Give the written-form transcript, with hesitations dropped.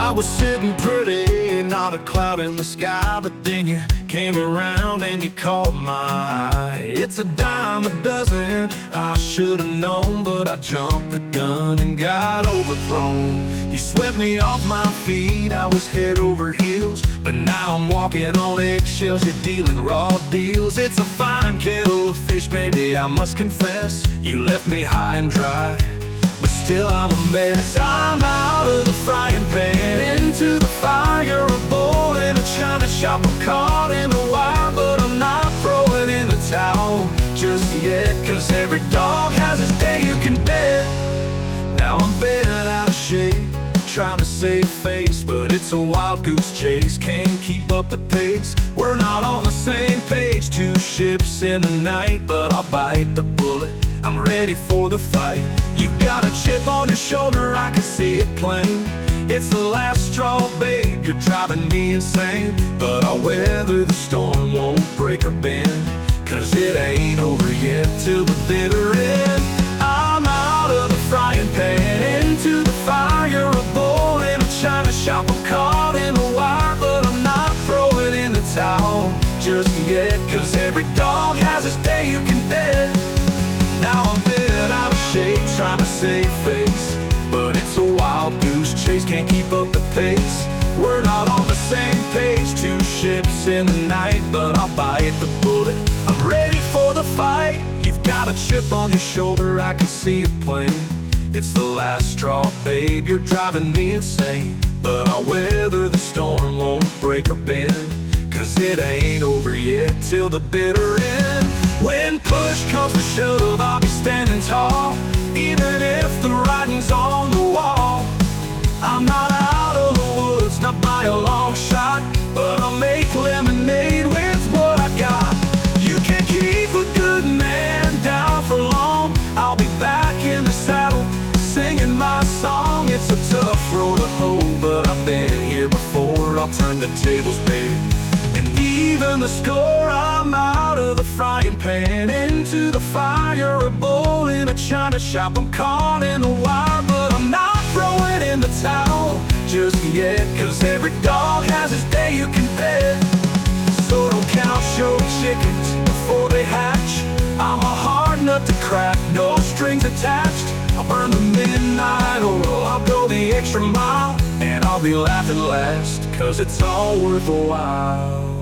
I was sitting pretty, not a cloud in the sky, but then you came around and you caught my eye. It's a dime a dozen, I should've known, but I jumped the gun and got overthrown. You swept me off my feet, I was head over heels, but now I'm walking on eggshells, you're dealing raw deals. It's a fine kettle of fish, baby, I must confess. You left me high and dry, but still I'm a mess. I'm out of the frying pan, into the fire, a bowl in a china shop. I'm caught in the wire, but I'm not throwing in the towel just yet, cause every dog has his day, you can bet. Now I'm bent out of shape, trying to save face, but it's a wild goose chase, can't keep up the pace. We're not on the same page, two ships in the night, but I'll bite the bullet, I'm ready for the fight. You've got a chip on your shoulder, I can see it plain. It's the last straw, babe, you're driving me insane. But I'll weather the storm, won't break or bend, cause it ain't over yet till the bitter end. I'm out of the frying pan, into the fire, a bowl in a china shop. I'm caught in the wire, but I'm not throwing in the towel just yet, cause every dog has his day, you can bet. Now I'm bent out of shape, trying to save face, but it's a wild goose chase, can't keep up the pace. We're not on the same page, two ships in the night, but I'll bite the bullet, I'm ready for the fight. You've got a chip on your shoulder, I can see it plain. It's the last straw, babe, you're driving me insane. But I'll weather the storm, won't break or bend, cause it ain't over yet till the bitter end. When push comes to shove, I'll be standing tall, even if the writing's on the wall. I'm not out of the woods, not by a long shot, but I'll make lemonade with what I got. You can't keep a good man down for long, I'll be back in the saddle, singing my song. It's a tough road to hoe, but I've been here before, I'll turn the tables, babe, and even the score. I'm out of the frying pan, into the fire, a bowl in a china shop. I'm caught in the wire, but I'm not throwing in the towel just yet, cause every dog has his day, you can bet. So don't count your chickens before they hatch, I'm a hard nut to crack, no strings attached. I'll burn the midnight oil, I'll go the extra mile, and I'll be laughing last, cause it's all worth a while.